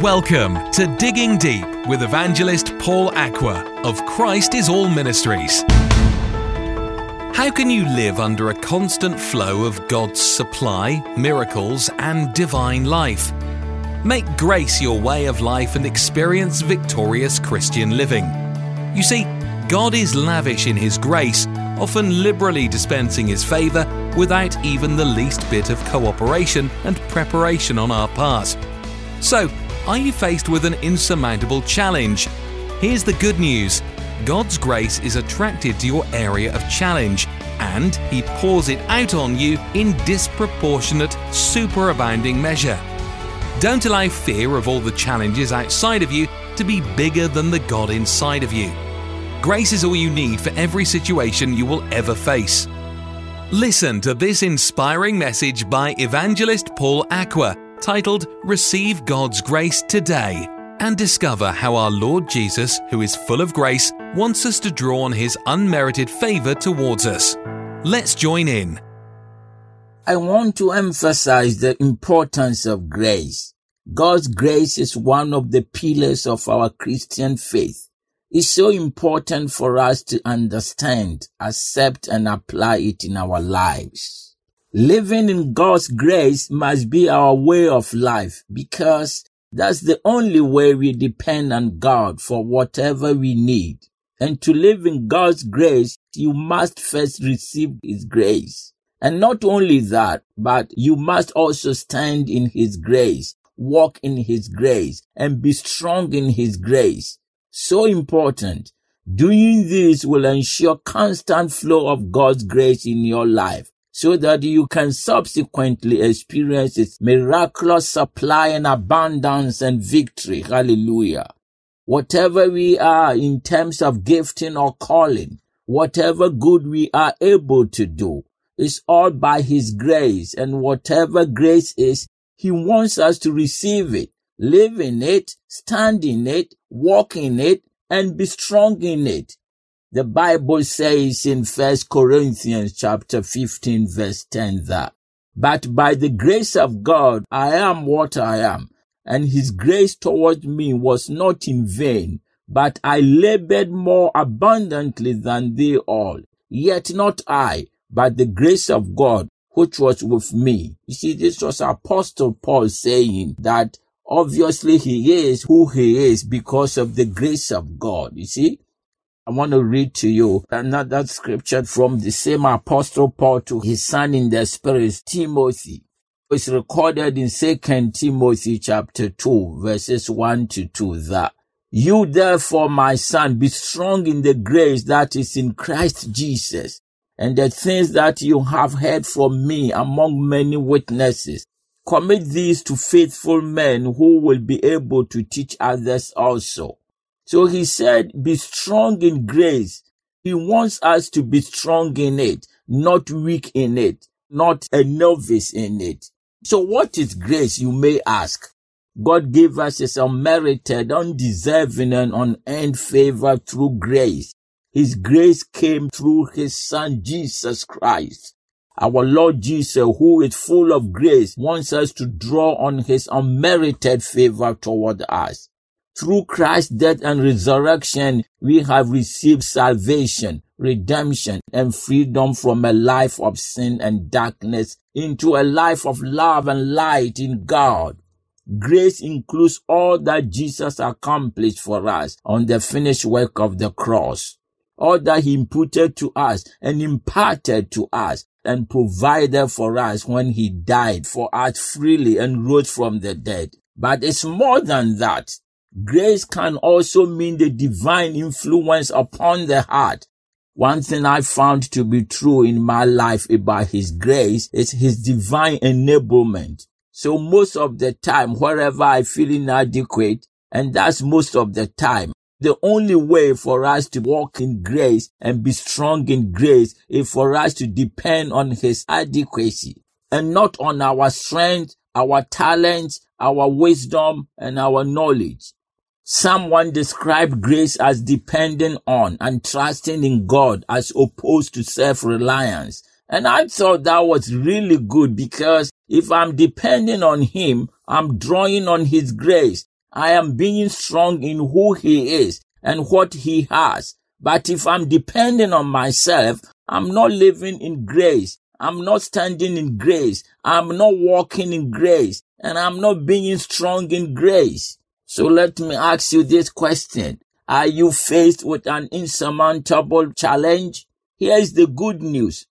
Welcome to Digging Deep with evangelist Paul Aqua of Christ is All Ministries. How can you live under a constant flow of God's supply, miracles, and divine life? Make grace your way of life and experience victorious Christian living. You see, God is lavish in His grace, often liberally dispensing His favour without even the least bit of cooperation and preparation on our part. So, are you faced with an insurmountable challenge? Here's the good news. God's grace is attracted to your area of challenge, and He pours it out on you in disproportionate, superabounding measure. Don't allow fear of all the challenges outside of you to be bigger than the God inside of you. Grace is all you need for every situation you will ever face. Listen to this inspiring message by evangelist Paul Aqua, titled Receive God's Grace Today, and discover how our Lord Jesus, who is full of grace, wants us to draw on His unmerited favor towards us. Let's join in. I want to emphasize the importance of grace. God's grace is one of the pillars of our Christian faith. It's so important for us to understand, accept, and apply it in our lives. Living in God's grace must be our way of life because that's the only way we depend on God for whatever we need. And to live in God's grace, you must first receive His grace. And not only that, but you must also stand in His grace, walk in His grace, and be strong in His grace. So important. Doing this will ensure constant flow of God's grace in your life, so that you can subsequently experience its miraculous supply and abundance and victory. Hallelujah. Whatever we are in terms of gifting or calling, whatever good we are able to do, is all by His grace. And whatever grace is, He wants us to receive it, live in it, stand in it, walk in it, and be strong in it. The Bible says in 1 Corinthians chapter 15 verse 10 that, "But by the grace of God I am what I am, and His grace toward me was not in vain, but I labored more abundantly than they all. Yet not I, but the grace of God which was with me." You see, this was Apostle Paul saying that obviously he is who he is because of the grace of God. You see? I want to read to you another scripture from the same Apostle Paul to his son in the Spirit, Timothy. It's recorded in 2 Timothy chapter 2, verses 1 to 2, that, "You therefore, my son, be strong in the grace that is in Christ Jesus, and the things that you have heard from me among many witnesses, commit these to faithful men who will be able to teach others also." So he said, be strong in grace. He wants us to be strong in it, not weak in it, not a novice in it. So what is grace, you may ask? God gave us His unmerited, undeserving, and unearned favor through grace. His grace came through His Son, Jesus Christ. Our Lord Jesus, who is full of grace, wants us to draw on His unmerited favor toward us. Through Christ's death and resurrection, we have received salvation, redemption, and freedom from a life of sin and darkness into a life of love and light in God. Grace includes all that Jesus accomplished for us on the finished work of the cross, all that He imputed to us and imparted to us and provided for us when He died for us freely and rose from the dead. But it's more than that. Grace can also mean the divine influence upon the heart. One thing I found to be true in my life about His grace is His divine enablement. So most of the time, wherever I feel inadequate, and that's most of the time, the only way for us to walk in grace and be strong in grace is for us to depend on His adequacy and not on our strength, our talents, our wisdom, and our knowledge. Someone described grace as depending on and trusting in God as opposed to self-reliance. And I thought that was really good because if I'm depending on Him, I'm drawing on His grace. I am being strong in who He is and what He has. But if I'm depending on myself, I'm not living in grace. I'm not standing in grace. I'm not walking in grace. And I'm not being strong in grace. So let me ask you this question. Are you faced with an insurmountable challenge? Here's the good news.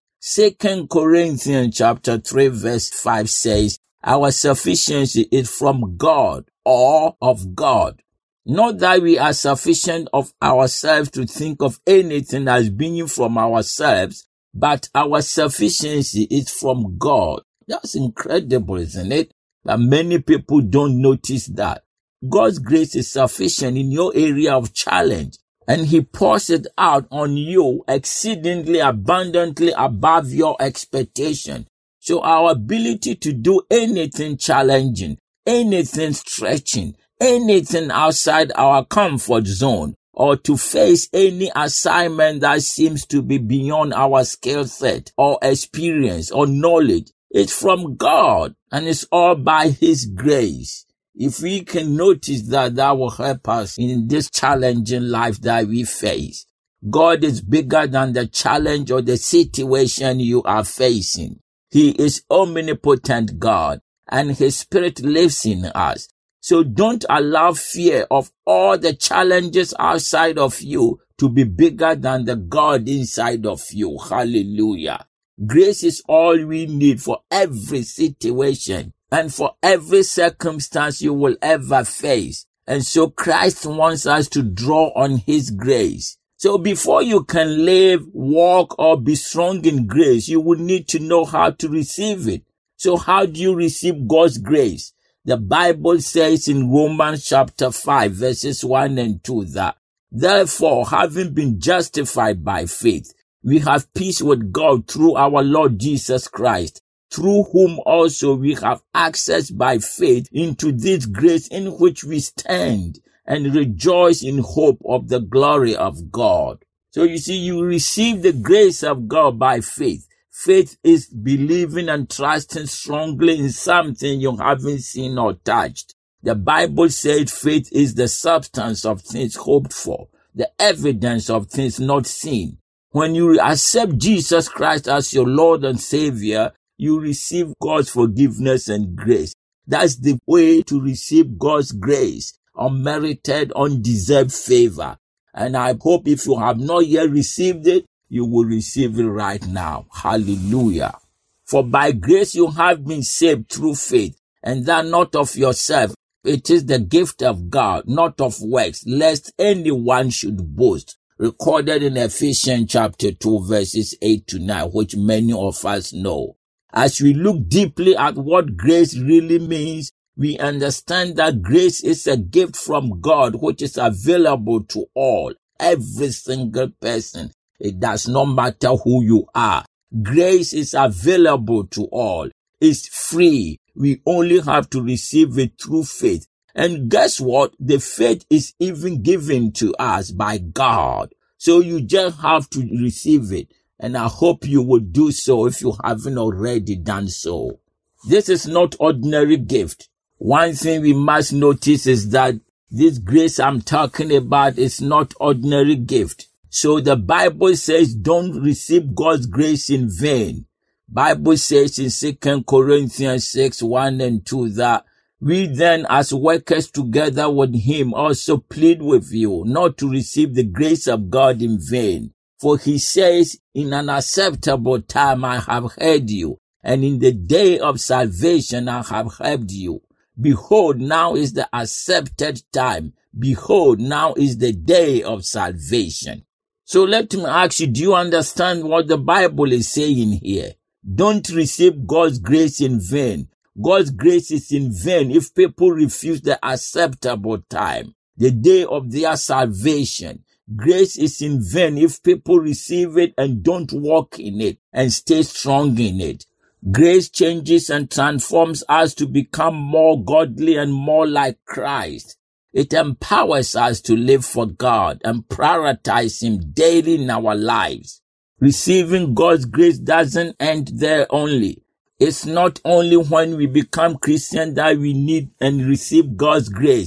2 Corinthians chapter 3 verse 5 says, our sufficiency is from God or of God. Not that we are sufficient of ourselves to think of anything as being from ourselves, but our sufficiency is from God. That's incredible, isn't it? But many people don't notice that. God's grace is sufficient in your area of challenge, and He pours it out on you exceedingly abundantly above your expectation. So our ability to do anything challenging, anything stretching, anything outside our comfort zone, or to face any assignment that seems to be beyond our skill set or experience or knowledge, it's from God, and it's all by His grace. If we can notice that, that will help us in this challenging life that we face. God is bigger than the challenge or the situation you are facing. He is omnipotent God, and His Spirit lives in us. So don't allow fear of all the challenges outside of you to be bigger than the God inside of you. Hallelujah. Grace is all we need for every situation and for every circumstance you will ever face. And so Christ wants us to draw on His grace. So before you can live, walk, or be strong in grace, you will need to know how to receive it. So how do you receive God's grace? The Bible says in Romans chapter 5 verses 1 and 2 that, therefore, having been justified by faith, we have peace with God through our Lord Jesus Christ, through whom also we have access by faith into this grace in which we stand and rejoice in hope of the glory of God. So you see, you receive the grace of God by faith. Faith is believing and trusting strongly in something you haven't seen or touched. The Bible said faith is the substance of things hoped for, the evidence of things not seen. When you accept Jesus Christ as your Lord and Savior, you receive God's forgiveness and grace. That's the way to receive God's grace, unmerited, undeserved favor. And I hope if you have not yet received it, you will receive it right now. Hallelujah. For by grace you have been saved through faith, and that not of yourself. It is the gift of God, not of works, lest anyone should boast. Recorded in Ephesians chapter 2 verses 8 to 9, which many of us know. As we look deeply at what grace really means, we understand that grace is a gift from God which is available to all, every single person. It does not matter who you are. Grace is available to all. It's free. We only have to receive it through faith. And guess what? The faith is even given to us by God. So you just have to receive it. And I hope you will do so if you haven't already done so. This is not ordinary gift. One thing we must notice is that this grace I'm talking about is not ordinary gift. So the Bible says don't receive God's grace in vain. Bible says in 2 Corinthians 6, 1 and 2 that we then as workers together with Him also plead with you not to receive the grace of God in vain. For He says, in an acceptable time I have heard you, and in the day of salvation I have helped you. Behold, now is the accepted time. Behold, now is the day of salvation. So let me ask you, do you understand what the Bible is saying here? Don't receive God's grace in vain. God's grace is in vain if people refuse the acceptable time, the day of their salvation. Grace is in vain if people receive it and don't walk in it and stay strong in it. Grace changes and transforms us to become more godly and more like Christ. It empowers us to live for God and prioritize Him daily in our lives. Receiving God's grace doesn't end there only. It's not only when we become Christians that we need and receive God's grace.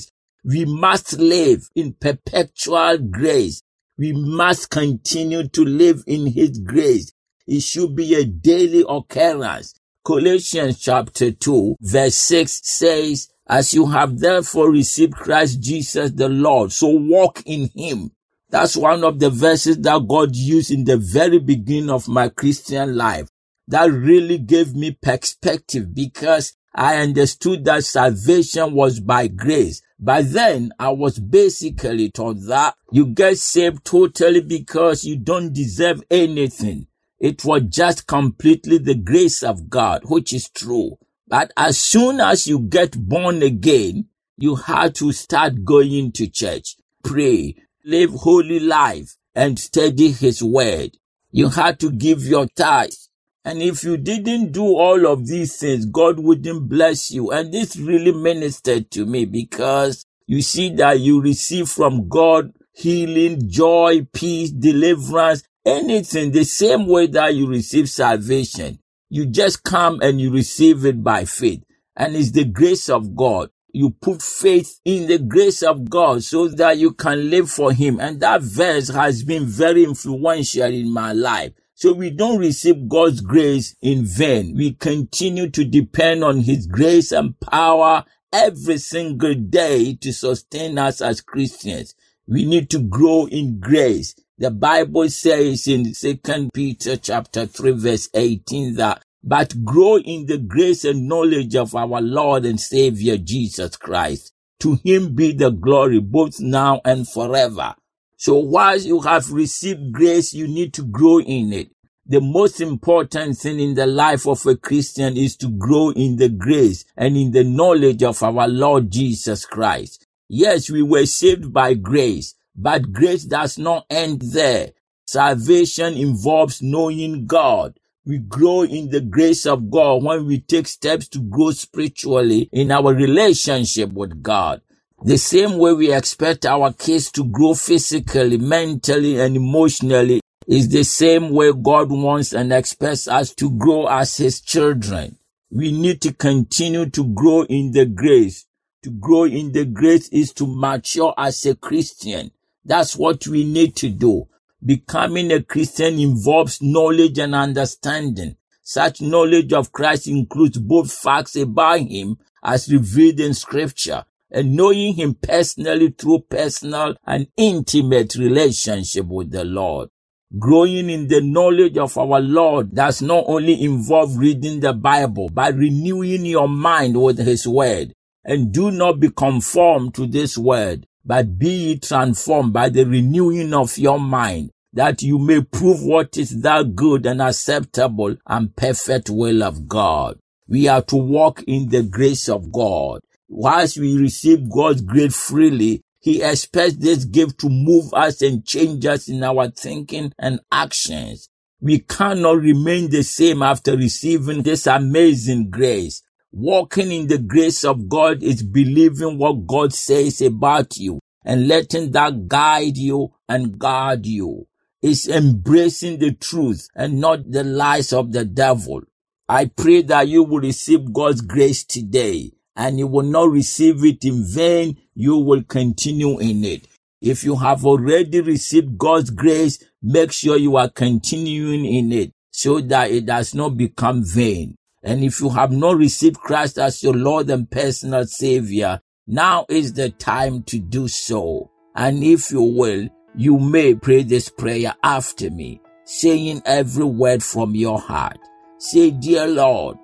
We must live in perpetual grace. We must continue to live in His grace. It should be a daily occurrence. Colossians chapter 2 verse 6 says, as you have therefore received Christ Jesus the Lord, so walk in Him. That's one of the verses that God used in the very beginning of my Christian life. That really gave me perspective because I understood that salvation was by grace. But then I was basically taught that you get saved totally because you don't deserve anything. It was just completely the grace of God, which is true. But as soon as you get born again, you have to start going to church, pray, live holy life, and study His word. You have to give your tithes. And if you didn't do all of these things, God wouldn't bless you. And this really ministered to me because you see that you receive from God healing, joy, peace, deliverance, anything the same way that you receive salvation. You just come and you receive it by faith. And it's the grace of God. You put faith in the grace of God so that you can live for Him. And that verse has been very influential in my life. So we don't receive God's grace in vain. We continue to depend on His grace and power every single day to sustain us as Christians. We need to grow in grace. The Bible says in 2 Peter chapter 3 verse 18 that, but grow in the grace and knowledge of our Lord and Savior Jesus Christ. To Him be the glory both now and forever. So whilst you have received grace, you need to grow in it. The most important thing in the life of a Christian is to grow in the grace and in the knowledge of our Lord Jesus Christ. Yes, we were saved by grace, but grace does not end there. Salvation involves knowing God. We grow in the grace of God when we take steps to grow spiritually in our relationship with God. The same way we expect our kids to grow physically, mentally, and emotionally is the same way God wants and expects us to grow as His children. We need to continue to grow in the grace. To grow in the grace is to mature as a Christian. That's what we need to do. Becoming a Christian involves knowledge and understanding. Such knowledge of Christ includes both facts about Him as revealed in Scripture and knowing Him personally through personal and intimate relationship with the Lord. Growing in the knowledge of our Lord does not only involve reading the Bible, but renewing your mind with His word. And do not be conformed to this word, but be ye transformed by the renewing of your mind, that you may prove what is that good and acceptable and perfect will of God. We are to walk in the grace of God. Whilst we receive God's grace freely, He expects this gift to move us and change us in our thinking and actions. We cannot remain the same after receiving this amazing grace. Walking in the grace of God is believing what God says about you and letting that guide you and guard you. It's embracing the truth and not the lies of the devil. I pray that you will receive God's grace today, and you will not receive it in vain. You will continue in it. If you have already received God's grace, make sure you are continuing in it so that it does not become vain. And if you have not received Christ as your Lord and personal Savior, now is the time to do so. And if you will, you may pray this prayer after me, saying every word from your heart. Say, Dear Lord,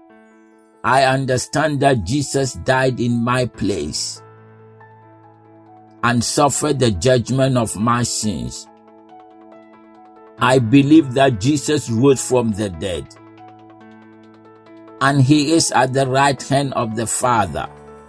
I understand that Jesus died in my place and suffered the judgment of my sins. I believe that Jesus rose from the dead, and He is at the right hand of the Father.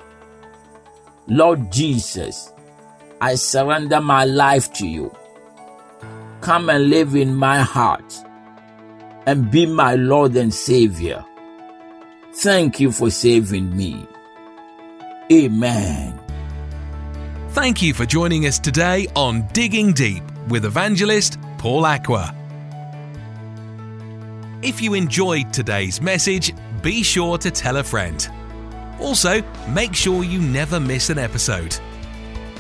Lord Jesus, I surrender my life to you. Come and live in my heart and be my Lord and Savior. Thank you for saving me. Amen. Thank you for joining us today on Digging Deep with evangelist Paul Aqua. If you enjoyed today's message, be sure to tell a friend. Also, make sure you never miss an episode.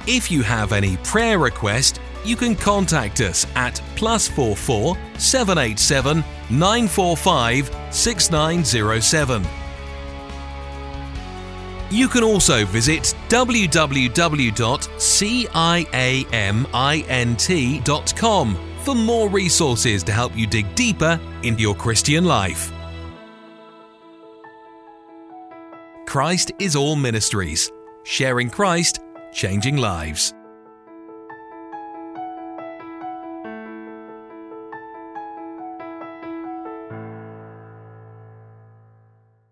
If you have any prayer request, you can contact us at +44 787 945 6907. You can also visit www.ciamint.com for more resources to help you dig deeper into your Christian life. Christ is All Ministries, sharing Christ, changing lives.